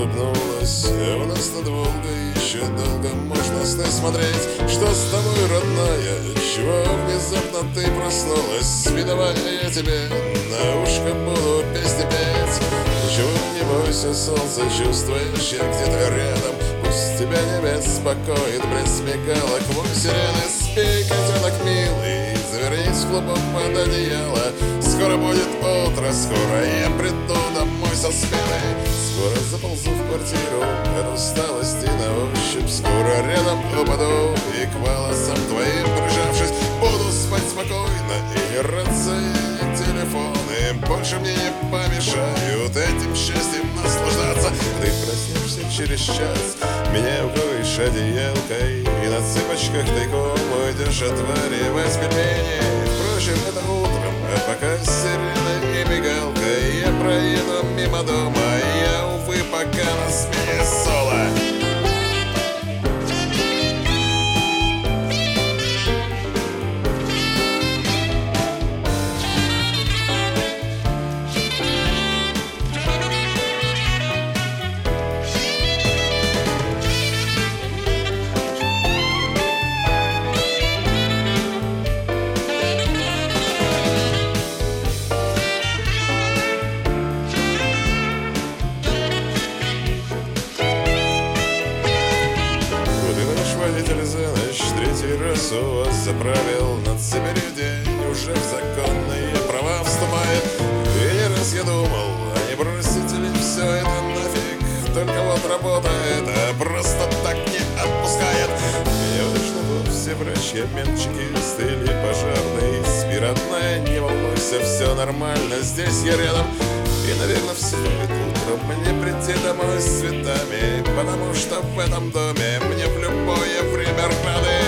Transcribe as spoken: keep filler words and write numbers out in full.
улыбнулась. У нас над Волгой еще долго можно сны смотреть. Что с тобой, родная? Чего внезапно ты проснулась? Видовая, я тебе на ушко буду песни петь. Ничего не бойся, солнце, чувствуешь, я где-то рядом. Пусть тебя не беспокоит блеск мигалок. Мой сирены, спи, котенок милый, завернись в клубок под одеяло. Скоро будет утро, скоро я приду домой со смены. Скоро заползу в квартиру от усталости на ощупь. Скоро рядом упаду и к волосам твоим прижавшись буду спать спокойно. И ни рация, ни телефоны больше мне не помешают этим счастьем наслаждаться. Ты проснешься через час, меня укроешь одеялкой, и на цыпочках тайком уйдешь отваривать пельмени. Впрочем, это утром, а пока сирена и мигалка. Я проеду мимо дома, я, увы, пока на смене соло. Водитель за ночь третий раз у вас заправил. Над Сибирью день уже в законные права вступает. И не раз я думал, а не бросить ли все это нафиг. Только вот работа это просто так не отпускает. Не важно вовсе врачи, обменчики, или пожарный. Спи, родная, не волнуйся, все нормально, здесь я рядом. И, наверное, стоит утром мне прийти домой с цветами, потому что в этом доме мне в любое время рады.